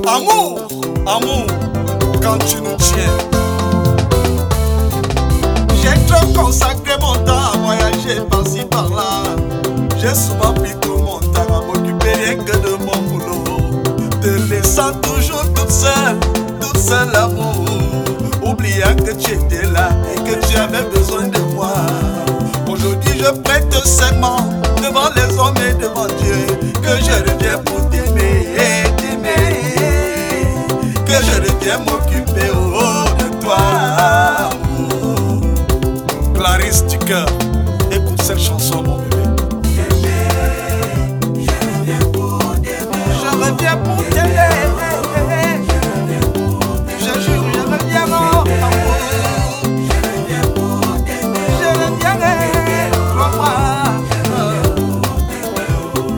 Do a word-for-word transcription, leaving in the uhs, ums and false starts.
Amour, amour, quand tu nous tiens. J'ai trop consacré mon temps à voyager par-ci par-là. J'ai souvent pris tout mon temps à m'occuper rien que de mon boulot, te laissant toujours toute seule, toute seule l'amour, oubliant que tu étais là et que tu avais besoin de moi. Aujourd'hui je prête serment devant les hommes et devant Dieu que je reviens pour t'aimer, t'aimer, que je reviens m'occuper oh, de toi. Clarisse du cœur, écoute cette chanson mon